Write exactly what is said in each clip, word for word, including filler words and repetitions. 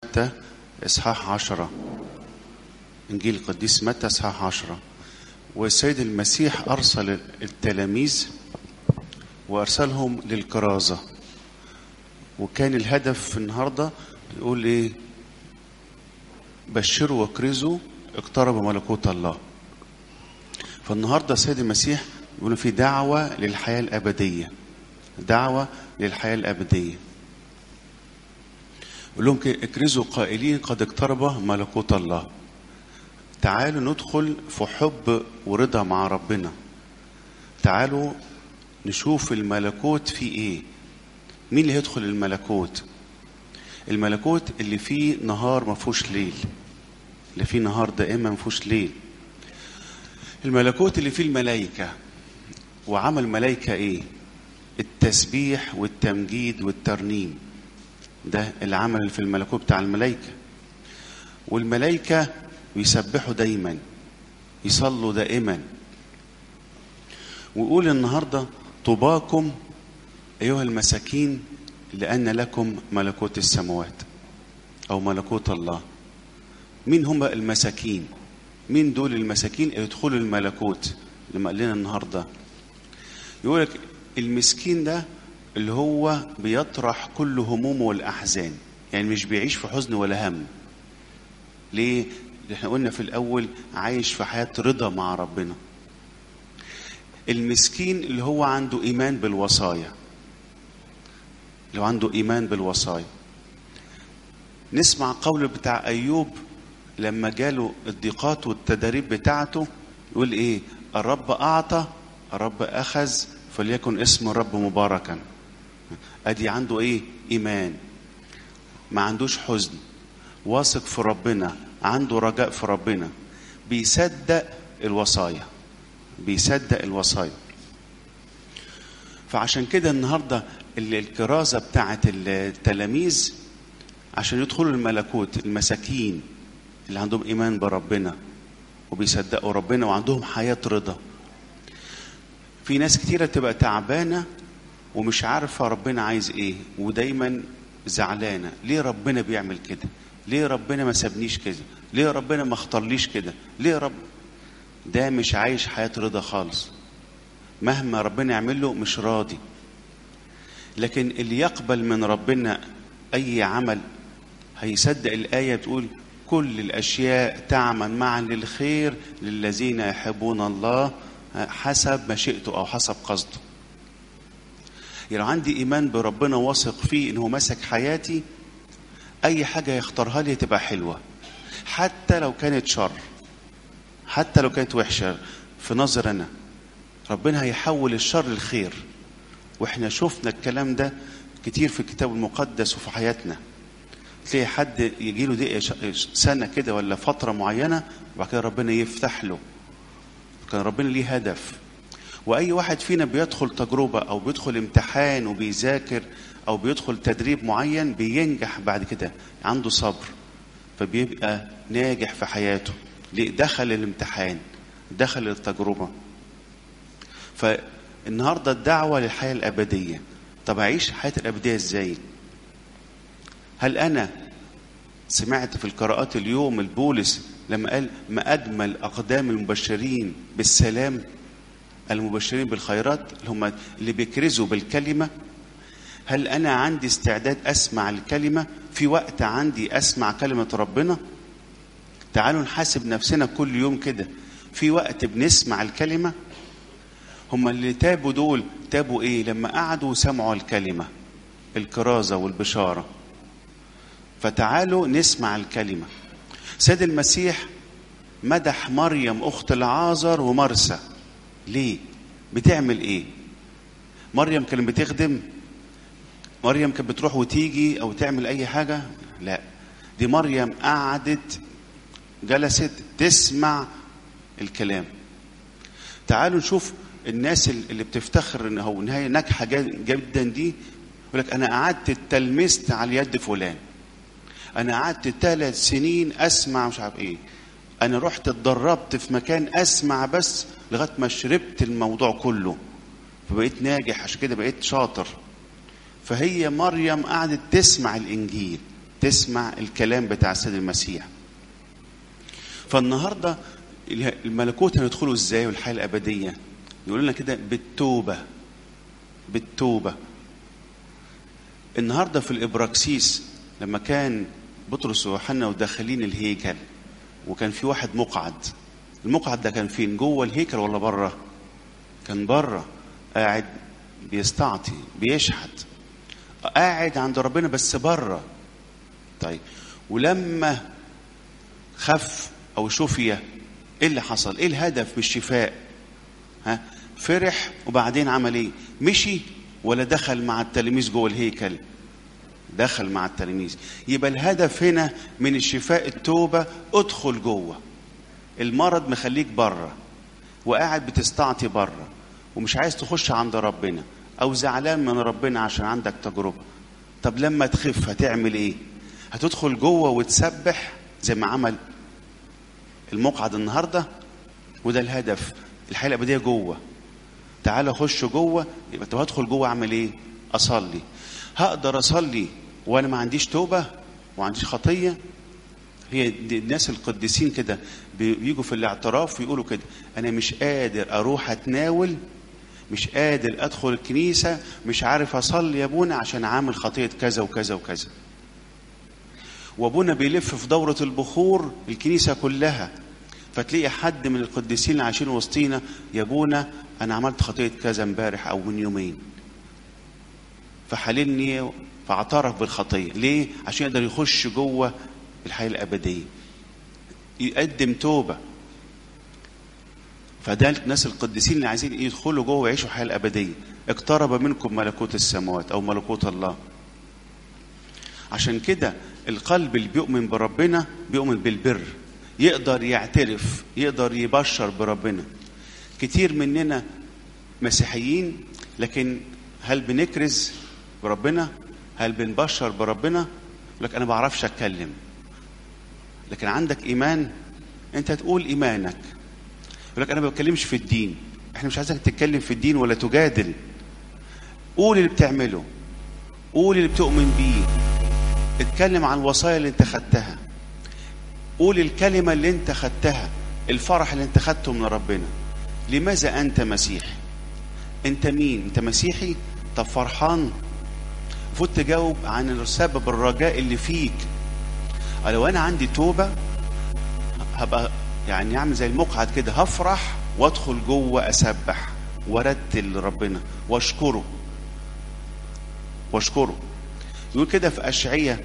متى إصحاح عشرة. إنجيل القديس متى إصحاح عشرة. والسيد المسيح أرسل التلاميذ وأرسلهم للكرازة، وكان الهدف في النهاردة يقول إيه؟ بشروا وكرزوا اقترب ملكوت الله. فالنهاردة السيد المسيح يقول في دعوة للحياة الأبدية، دعوة للحياة الأبدية. يقول لهم اكرزوا قائلين قد اقترب ملكوت الله. تعالوا ندخل في حب ورضا مع ربنا. تعالوا نشوف الملكوت فيه ايه. مين اللي هيدخل الملكوت؟ الملكوت اللي فيه نهار ما فيهوش ليل، اللي فيه نهار دائما ما فيهوش ليل. الملكوت اللي فيه الملائكة. وعمل الملائكة ايه؟ التسبيح والتمجيد والترنيم. ده العمل اللي في الملكوت بتاع الملائكة. والملائكة يسبحوا دايما، يصلوا دائما. ويقول النهاردة طوباكم أيها المساكين لأن لكم ملكوت السماوات أو ملكوت الله. مين هم المساكين؟ مين دول المساكين اللي يدخلوا الملكوت لما قال لنا النهاردة؟ يقول لك المسكين ده اللي هو بيطرح كل همومه والأحزان، يعني مش بيعيش في حزن ولا هم. ليه؟ احنا قلنا في الأول عايش في حياة رضا مع ربنا. المسكين اللي هو عنده إيمان بالوصايا، لو عنده إيمان بالوصايا. نسمع قول بتاع أيوب لما جاله الضيقات والتدريب بتاعته، يقول إيه؟ الرب أعطى الرب أخذ فليكن اسم الرب مباركا. أدي عنده إيه؟ إيمان، ما عندوش حزن، واثق في ربنا، عنده رجاء في ربنا، بيصدق الوصايا، بيصدق الوصايا. فعشان كده النهاردة الكرازة بتاعت التلاميذ عشان يدخلوا الملكوت، المساكين اللي عندهم إيمان بربنا وبيصدقوا ربنا وعندهم حياة رضا. في ناس كتيرة تبقى تعبانة ومش عارفة ربنا عايز ايه، ودايما زعلانة. ليه ربنا بيعمل كده؟ ليه ربنا ما سابنيش كده؟ ليه ربنا ما اختارليش كده؟ ليه رب ده مش عايش حياة رضا خالص. مهما ربنا يعمل له مش راضي. لكن اللي يقبل من ربنا أي عمل هيصدق الآية بتقول كل الأشياء تعمل معا للخير للذين يحبون الله حسب مشيئته أو حسب قصده. يعني عندي إيمان بربنا واثق فيه إنه مسك حياتي، أي حاجة يختارها لي تبقى حلوة، حتى لو كانت شر، حتى لو كانت وحشة في نظرنا، ربنا هيحول الشر للخير. وإحنا شفنا الكلام ده كتير في الكتاب المقدس وفي حياتنا. تلاقي حد يجيله دقيقة سنة كده ولا فترة معينة وبعد كده ربنا يفتح له. كان ربنا ليه هدف. وأي واحد فينا بيدخل تجربة أو بيدخل امتحان وبيذاكر أو بيدخل تدريب معين بينجح بعد كده، عنده صبر فبيبقى ناجح في حياته. ليه؟ دخل الامتحان، دخل التجربة. فالنهاردة الدعوة للحياة الأبدية. طب أعيش الحياة الأبدية إزاي؟ هل أنا سمعت في القراءات اليوم البولس لما قال ما أجمل أقدام المبشرين بالسلام، المبشرين بالخيرات اللي هم اللي بيكرزوا بالكلمة. هل أنا عندي استعداد أسمع الكلمة؟ في وقت عندي أسمع كلمة ربنا؟ تعالوا نحاسب نفسنا كل يوم كده، في وقت بنسمع الكلمة؟ هم اللي تابوا دول تابوا إيه؟ لما قعدوا وسمعوا الكلمة، الكرازة والبشارة. فتعالوا نسمع الكلمة. سيد المسيح مدح مريم أخت العازر ومرسى. ليه؟ بتعمل ايه؟ مريم كانت بتخدم؟ مريم كانت بتروح وتيجي او تعمل اي حاجة؟ لا، دي مريم قعدت جلست تسمع الكلام. تعالوا نشوف الناس اللي بتفتخر ان هو نهاية ناجحة جدا دي، يقول لك انا قعدت تلمست على يد فلان، انا قعدت ثلاث سنين اسمع مش عارف ايه، انا رحت اتدربت في مكان اسمع بس لغايه ما شربت الموضوع كله فبقيت ناجح، عشان كده بقيت شاطر. فهي مريم قعدت تسمع الانجيل، تسمع الكلام بتاع السيد المسيح. فالنهارده الملكوت هندخله ازاي والحياه الابديه؟ يقول لنا كده بالتوبه. بالتوبه. النهارده في الابراكسيس لما كان بطرس ويوحنا وداخلين الهيكل وكان في واحد مقعد، المقعد ده كان فين؟ جوه الهيكل ولا بره؟ كان بره، قاعد بيستعطي بيشحت، قاعد عند ربنا بس بره. طيب ولما خف او شفي ايه اللي حصل؟ ايه الهدف من الشفاء؟ ها فرح وبعدين عمل ايه؟ مشي ولا دخل مع التلاميذ جوه الهيكل؟ دخل مع التلاميذ. يبقى الهدف هنا من الشفاء التوبه، ادخل جوه. المرض مخليك بره وقاعد بتستعطي بره ومش عايز تخش عند ربنا، او زعلان من ربنا عشان عندك تجربه. طب لما تخف هتعمل ايه؟ هتدخل جوه وتسبح زي ما عمل المقعد النهارده. وده الهدف، الحياه الابديه جوه. تعال اخش جوه. يبقى طب هدخل جوه اعمل ايه؟ اصلي. هقدر اصلي وانا ما عنديش توبه وما عنديش خطيه؟ هي الناس القديسين كده بيجوا في الاعتراف ويقولوا كده: انا مش قادر اروح اتناول، مش قادر ادخل الكنيسه، مش عارف اصلي يا ابونا عشان عامل خطيه كذا وكذا وكذا. وابونا بيلف في دوره البخور الكنيسه كلها، فتلاقي حد من القديسين اللي عايشين وسطينا: يا ابونا انا عملت خطيه كذا امبارح او من يومين. فحللني، فاعترف بالخطيه. ليه؟ عشان يقدر يخش جوه الحياه الابديه، يقدم توبه. فده الناس القديسين اللي عايزين يدخلوا جوه ويعيشوا الحياه الابديه. اقترب منكم ملكوت السماوات او ملكوت الله. عشان كده القلب اللي بيؤمن بربنا بيؤمن بالبر، يقدر يعترف، يقدر يبشر بربنا. كتير مننا مسيحيين لكن هل بنكرز بربنا؟ هل بنبشر بربنا؟ لك انا بعرفش اتكلم. لكن عندك ايمان، انت تقول ايمانك. يقول لك انا ما بتكلمش في الدين. احنا مش عايزك تتكلم في الدين ولا تجادل. قول اللي بتعمله، قول اللي بتؤمن بيه، اتكلم عن الوصايا اللي انت خدتها، قول الكلمه اللي انت خدتها، الفرح اللي انت خدته من ربنا. لماذا انت مسيحي؟ انت مين؟ انت مسيحي؟ طب فرحان؟ المفروض تجاوب عن سبب الرجاء اللي فيك. لو انا عندي توبه هبقى يعني اعمل زي المقعد كده، هفرح وادخل جوه اسبح وارتل ربنا واشكره واشكره. يقول كده في اشعياء: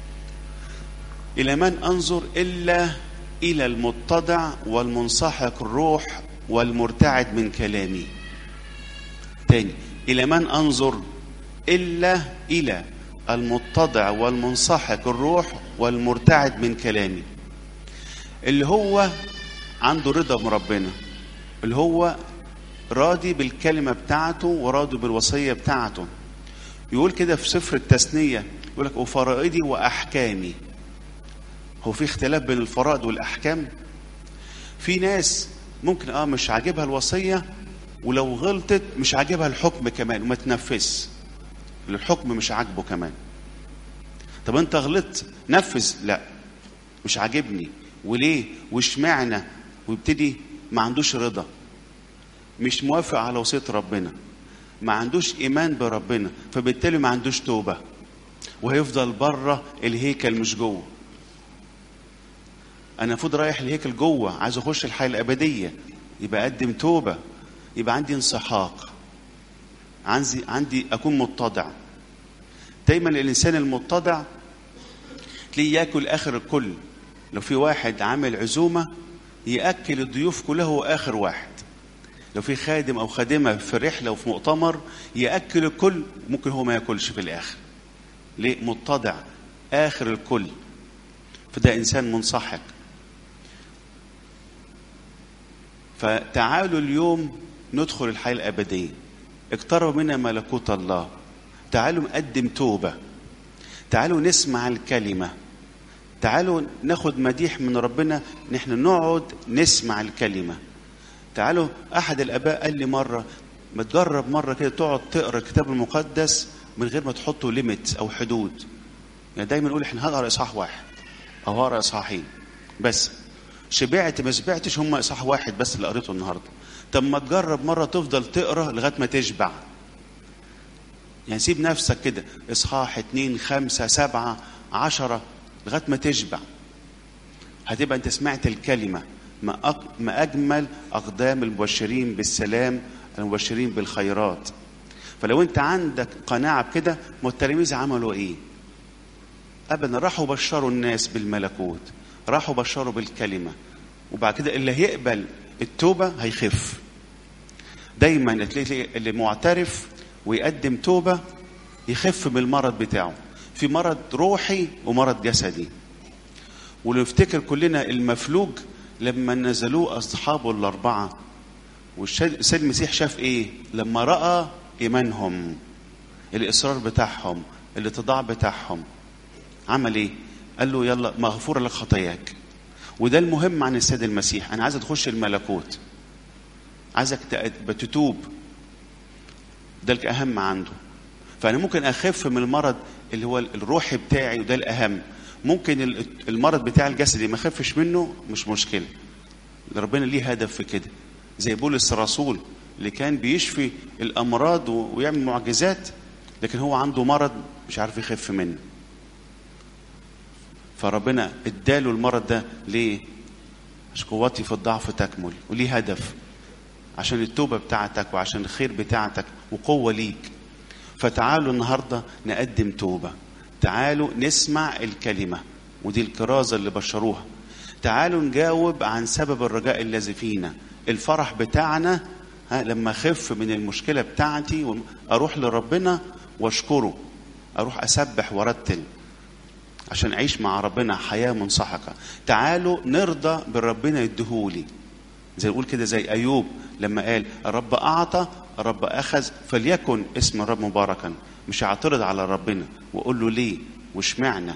الى من انظر الا الى المتضع والمنسحق الروح والمرتعد من كلامي. تاني: الى من انظر الا الى المتضع والمنسحق الروح والمرتعد من كلامي. اللي هو عنده رضا من ربنا، اللي هو راضي بالكلمة بتاعته وراضي بالوصية بتاعته. يقول كده في سفر التثنية، يقول لك: وفرائضي وأحكامي. هو في اختلاف بين الفرائض والأحكام؟ في ناس ممكن اه مش عاجبها الوصية، ولو غلطت مش عاجبها الحكم كمان وما تنفذ. الحكم مش عاجبه كمان. طب انت غلطت، نفذ. لا مش عاجبني. وليه؟ واشمعنى؟ ويبتدي ما عندوش رضا، مش موافق على وصية ربنا، ما عندوش ايمان بربنا، فبالتالي ما عندوش توبة، وهيفضل بره الهيكل مش جوه. انا المفروض رايح الهيكل جوه، عايز اخش الحياة الابدية، يبقى اقدم توبة، يبقى عندي انسحاق، عندي عندي اكون متضع. دايما الانسان المتضع تلاقيه ياكل اخر الكل. لو في واحد عامل عزومه ياكل الضيوف كلها هو اخر واحد. لو في خادم او خادمه في رحله وفي مؤتمر ياكل الكل، ممكن هو ما ياكلش في الاخر. ليه؟ متضع، اخر الكل. فده انسان منسحق. فتعالوا اليوم ندخل الحياه الابديه. اقترب منا ملكوت الله. تعالوا نقدم توبه، تعالوا نسمع الكلمه، تعالوا ناخد مديح من ربنا. نحن نقعد نسمع الكلمة. تعالوا، أحد الآباء قال لي مرة: ما تجرب مرة كده تقعد تقرأ الكتاب المقدس من غير ما تحطه ليميت أو حدود. يعني دايما نقول احنا هنقرا اصحاح واحد او هقرا اصحاحين بس، شبعت ما شبعتش هم اصحاح واحد بس اللي قريته النهارده. طب ما تجرب مره تفضل تقرا لغايه ما تشبع. يعني سيب نفسك كده اصحاح اتنين خمسة سبعة عشرة لغايه ما تشبع. هتبقى انت سمعت الكلمه. ما, أق... ما اجمل اقدام المبشرين بالسلام المبشرين بالخيرات. فلو انت عندك قناعه بكده، ما التلاميذ عملوا ايه؟ ابدا، راحوا بشروا الناس بالملكوت، راحوا بشروا بالكلمه، وبعد كده اللي هيقبل التوبه هيخف. دايما تلاقي اللي معترف ويقدم توبه يخف من المرض بتاعه. في مرض روحي ومرض جسدي. ونفتكر كلنا المفلوج لما نزلوه اصحابه الاربعه، والسيد المسيح شاف ايه لما راى ايمانهم، الاصرار بتاعهم، الاتضاع بتاعهم، عمل ايه؟ قال له يلا مغفور لك خطاياك. وده المهم عن السيد المسيح. انا عايز تخش الملكوت، عايزك تتوب، ده الاهم عنده. فانا ممكن اخف من المرض اللي هو الروحي بتاعي، وده الاهم. ممكن المرض بتاع الجسدي ما اخفش منه، مش مشكله، ربنا ليه هدف في كده. زي بولس الرسول اللي كان بيشفي الامراض ويعمل معجزات، لكن هو عنده مرض مش عارف يخف منه، فربنا اداله المرض ده ليه؟ عشان قوتي في الضعف تكمل، وليه هدف، عشان التوبه بتاعتك وعشان الخير بتاعتك وقوه ليك. فتعالوا النهارده نقدم توبه، تعالوا نسمع الكلمه، ودي الكرازه اللي بشروها. تعالوا نجاوب عن سبب الرجاء الذي فينا، الفرح بتاعنا. ها لما اخف من المشكله بتاعتي اروح لربنا واشكره، اروح اسبح وارتل عشان اعيش مع ربنا حياه منسحقه. تعالوا نرضى بربنا يديهولي، زي نقول كده زي ايوب لما قال الرب اعطى الرب اخذ فليكن اسم الرب مباركا. مش هعترض على ربنا واقول له ليه واشمعنى.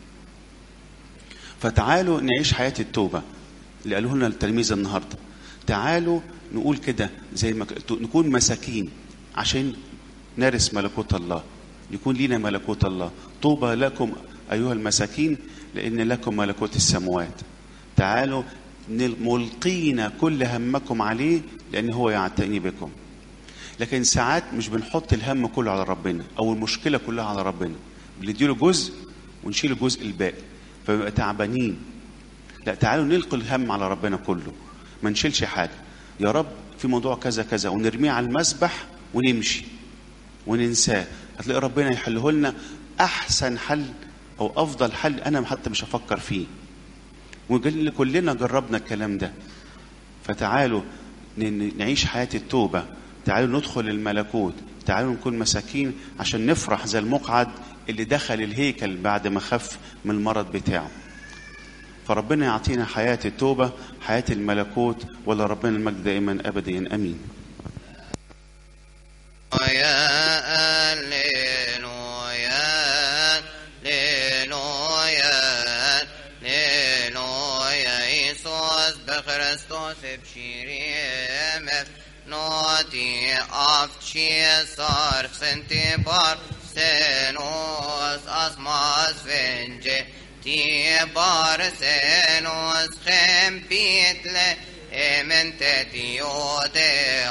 فتعالوا نعيش حياه التوبه اللي قالوه لنا التلاميذ النهارده. تعالوا نقول كده زي ما نكون مساكين عشان نرث ملكوت الله، يكون لينا ملكوت الله. طوبى لكم ايها المساكين لان لكم ملكوت السماوات. تعالوا ملقين كل همكم عليه لان هو يعتني بكم. لكن ساعات مش بنحط الهم كله على ربنا او المشكله كلها على ربنا، بنديله جزء ونشيل الجزء الباقي فبنبقى تعبانين. لا، تعالوا نلقي الهم على ربنا كله، ما نشيلش حاجه. يا رب في موضوع كذا كذا، ونرميه على المسبح ونمشي وننساه. هتلاقي ربنا يحله لنا احسن حل او افضل حل انا حتى مش هفكر فيه. وكلنا جربنا الكلام ده. فتعالوا نعيش حياه التوبه، تعالوا ندخل الملكوت، تعالوا نكون مساكين عشان نفرح زي المقعد اللي دخل الهيكل بعد ما خف من المرض بتاعه. فربنا يعطينا حياة التوبة، حياة الملكوت، ولا ربنا المجد دائما أبديا أمين. يا هللويا هللويا هللويا يسوع بخريستوس بشيريم نوتي أفتشي صار سنتي بار سنوس أسماس فنجي تي بار سنوس خم بيتل من تتيوده